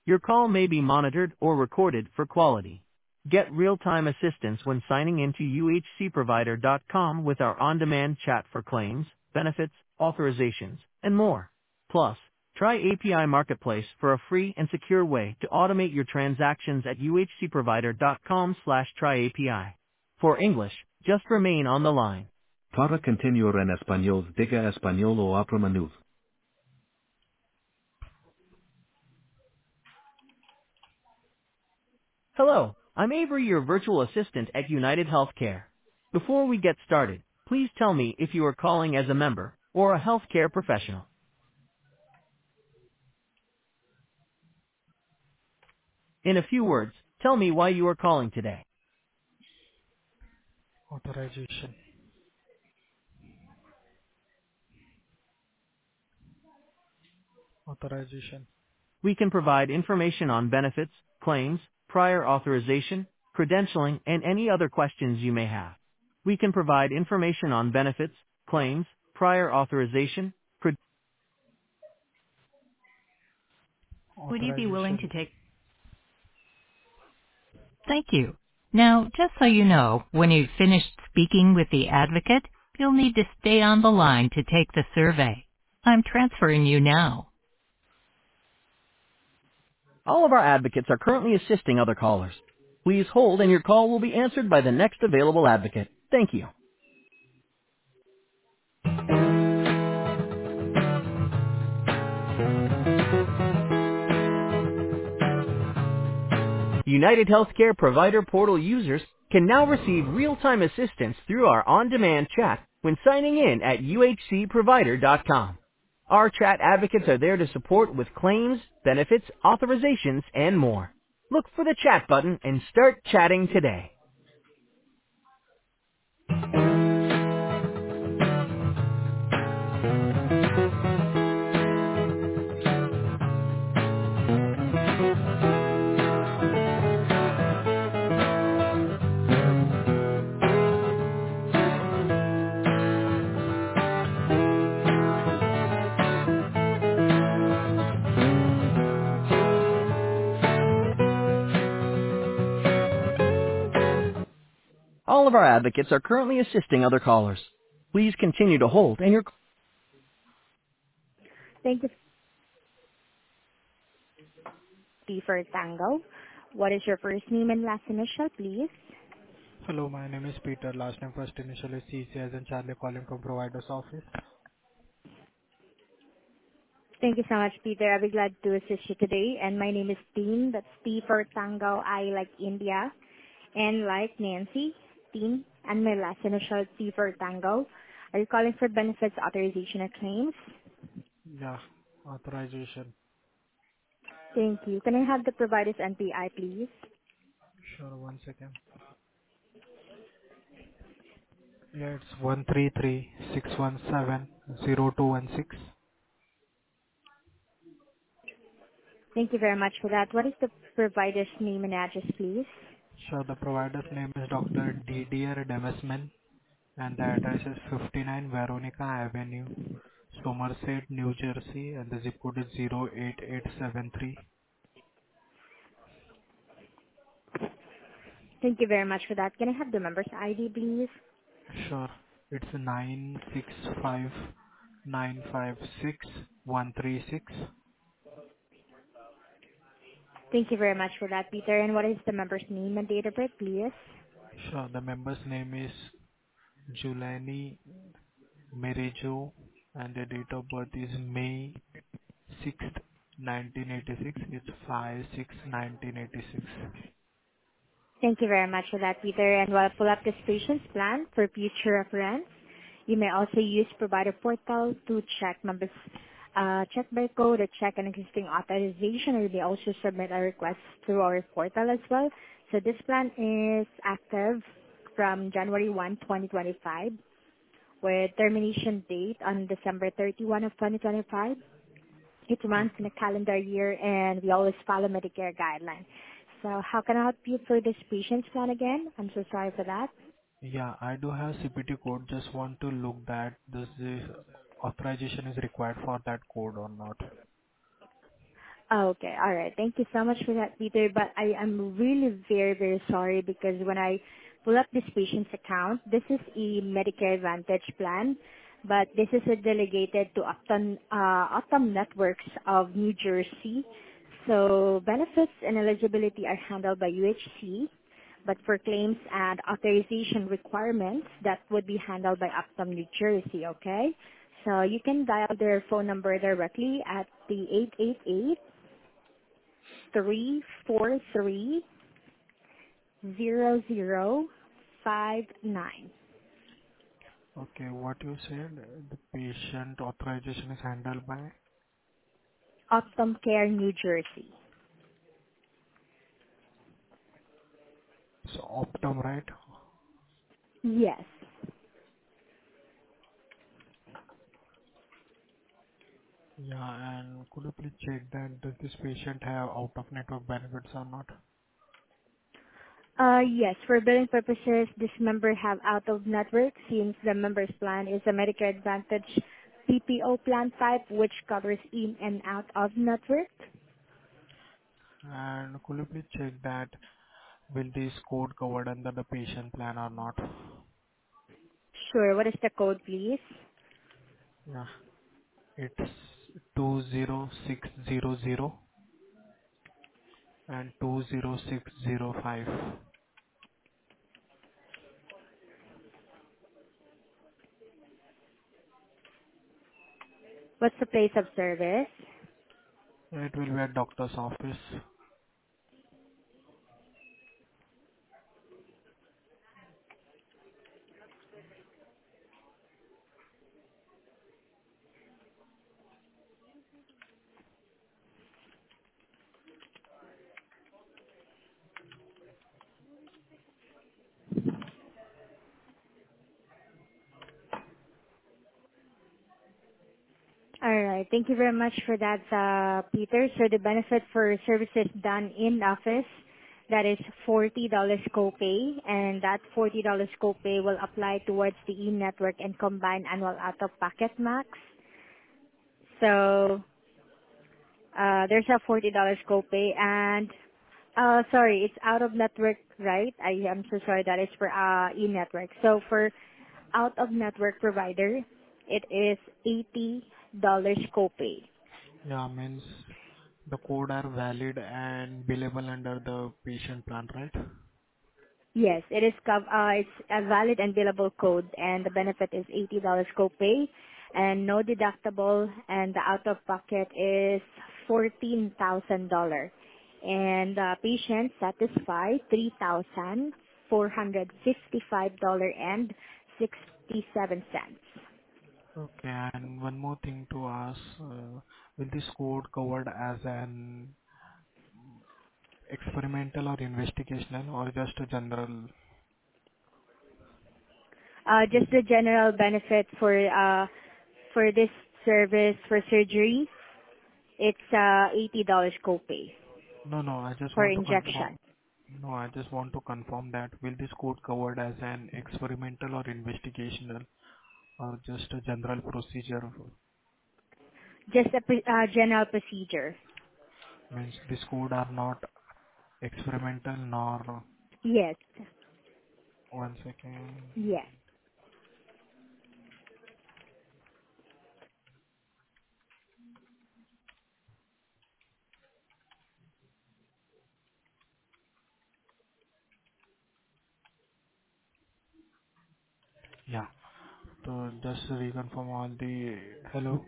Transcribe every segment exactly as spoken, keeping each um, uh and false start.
Your call may be monitored or recorded for quality. Get real-time assistance when signing into U H C provider dot com with our on-demand chat for claims, benefits, authorizations, and more. Plus, try A P I Marketplace for a free and secure way to automate your transactions at U H C provider dot com slash try A P I. For English, just remain on the line. Para continuar en español, diga español o oprima. Hello, I'm Avery, your virtual assistant at United Healthcare. Before we get started, please tell me if you are calling as a member or a healthcare professional. In a few words, tell me why you are calling today. Authorization. Authorization. We can provide information on benefits, claims, prior authorization, credentialing, and any other questions you may have. We can provide information on benefits, claims, prior authorization, cred- Would you be willing to Authorization. take Thank you. Now, just so you know, when you've finished speaking with the advocate, you'll need to stay on the line to take the survey. I'm transferring you now. All of our advocates are currently assisting other callers. Please hold and your call will be answered by the next available advocate. Thank you. United Healthcare Provider Portal users can now receive real-time assistance through our on-demand chat when signing in at U H C provider dot com. Our chat advocates are there to support with claims, benefits, authorizations, and more. Look for the chat button and start chatting today. All of our advocates are currently assisting other callers. Please continue to hold and your Thank you, T for Tango. What is your first name and last initial, please? Hello, my name is Peter. Last name first initial is C C as in Charlie, calling from provider's office. Thank you so much, Peter. I'll be glad to assist you today. And my name is Teen. That's T for Tango, I like India, and like Nancy, Teen, and my last initial T for Tango. Are you calling for benefits authorization or claims? Yeah, authorization. Thank you. Can I have the provider's N P I, please? Sure, one second. Yeah, it's one three three six one seven zero two one six. Thank you very much for that. What is the provider's name and address, please? Sure, the provider's name is Doctor Didier Demesman and the address is fifty-nine Veronica Avenue, Somerset, New Jersey, and the zip code is zero eight eight seven three. Thank you very much for that. Can I have the member's I D, please? Sure. It's nine six five nine five six one three six. Thank you very much for that, Peter. And what is the member's name and date of birth, please? Sure. The member's name is Julani Merejo and the date of birth is May sixth, nineteen eighty-six. It's five six nineteen eighty-six. Thank you very much for that, Peter. And while I pull up this patient's plan for future reference, you may also use provider portal to check members, uh, check by code or check an existing authorization, or you may also submit a request through our portal as well. So this plan is active from January first, twenty twenty-five, with termination date on December thirty-first of twenty twenty-five. It runs in Okay. a calendar year, and we always follow Medicare guidelines. So how can I help you for this patient's plan again? I'm so sorry for that. Yeah, I do have C P T code. Just want to look that this is authorization is required for that code or not. Okay, all right. Thank you so much for that, Peter. But I am really very, very sorry because when I pull up this patient's account, this is a Medicare Advantage plan, but this is a delegated to Optum, uh, Optum Networks of New Jersey. So benefits and eligibility are handled by U H C, but for claims and authorization requirements, that would be handled by Optum New Jersey, okay? So you can dial their phone number directly at the eight eight eight three four three zero zero five nine. Okay, what you said, the patient authorization is handled by Optum Care, New Jersey. so Optum, right? Yes. Yeah, and could you please check that does this patient have out-of-network benefits or not? Uh, yes, for billing purposes, this member have out of network since the member's plan is a Medicare Advantage P P O plan type, which covers in and out of network. And could you please check that will this code covered under the patient plan or not? Sure. What is the code, please? Yeah, it's two zero six zero zero and two zero six zero five. What's the place of service? It will be at doctor's office. All right. Thank you very much for that, uh, Peter. So the benefit for services done in office, that is forty dollars copay, and that forty dollars copay will apply towards the e-network and combined annual out-of-pocket max. So uh, there's a forty dollars copay, and uh, sorry, it's out-of-network, right? I am so sorry. That is for uh, e-network. So for out-of-network provider, it is eighty dollars copay. Yeah, means the code are valid and billable under the patient plan, right? Yes, it is cov- uh, it's a valid and billable code, and the benefit is eighty dollars copay and no deductible, and the out-of-pocket is fourteen thousand dollars. And uh, patient satisfied three thousand four hundred fifty-five dollars and sixty-seven cents. Okay, and one more thing to ask, uh, will this code covered as an experimental or investigational or just a general? Uh, just the general benefit for uh, for this service for surgery, it's uh, eighty dollars copay No, no, I just for want to injection. confirm. No, I just want to confirm that will this code covered as an experimental or investigational or just a general procedure? Just a pre- uh, general procedure. Means this code are not experimental nor, Yes. one second. Yes. Yeah. So just reconfirm all the, hello?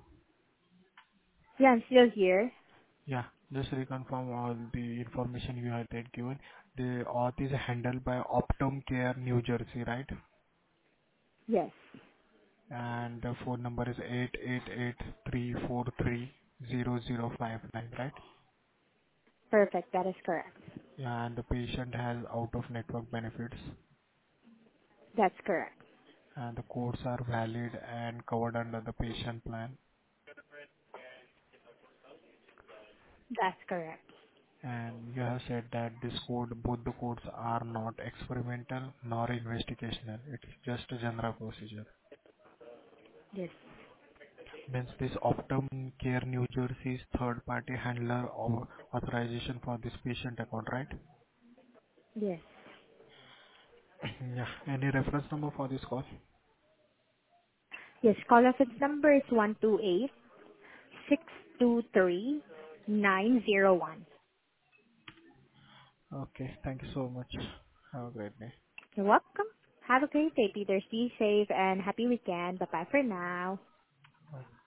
Yeah, I'm still here. Yeah, just reconfirm all the information you had given. The auth is handled by Optum Care New Jersey, right? Yes. And the phone number is eight eight eight three four three zero zero five nine, right? Perfect. That is correct. Yeah, and the patient has out-of-network benefits, That's correct. and the codes are valid and covered under the patient plan. That's correct. And you have said that this code, both the codes are not experimental nor investigational. It's just a general procedure. Yes. Means this Optum Care New Jersey's third-party handler or authorization for this patient account, right? Yes. Yeah. Any reference number for this call? Yes, call reference number is one two eight six two three nine zero one. Okay. Thank you so much. Have a great day. You're welcome. Have a great day, Peter. Stay safe and happy weekend. Bye-bye for now. Bye.